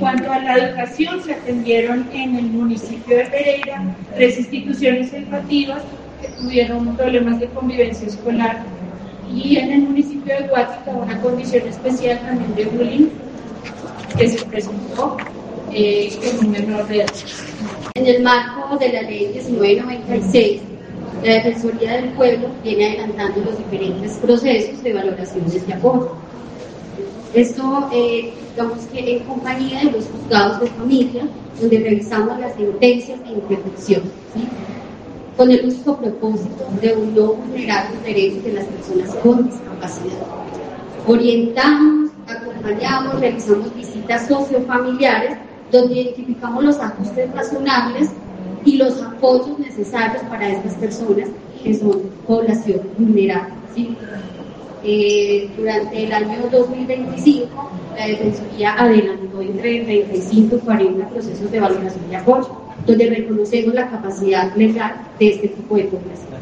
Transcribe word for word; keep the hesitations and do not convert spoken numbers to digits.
cuanto a la educación, se atendieron en el municipio de Pereira tres instituciones educativas que tuvieron problemas de convivencia escolar, y en el municipio de Guática una condición especial también de bullying que se presentó eh, con un menor de edad. En el marco de la ley diecinueve noventa y seis, la Defensoría del Pueblo viene adelantando los diferentes procesos de valoraciones de apoyo. Esto, eh, digamos que en compañía de los juzgados de familia, donde revisamos las sentencias de interrupción, ¿sí?, con el único propósito de no vulnerar los derechos de las personas con discapacidad. Orientamos, acompañamos, realizamos visitas sociofamiliares, donde identificamos los ajustes razonables y los apoyos necesarios para estas personas que son población vulnerable, ¿sí? Eh, durante el año dos mil veinticinco, la Defensoría adelantó entre treinta y cinco y cuarenta procesos de valoración de apoyo, donde reconocemos la capacidad legal de este tipo de población.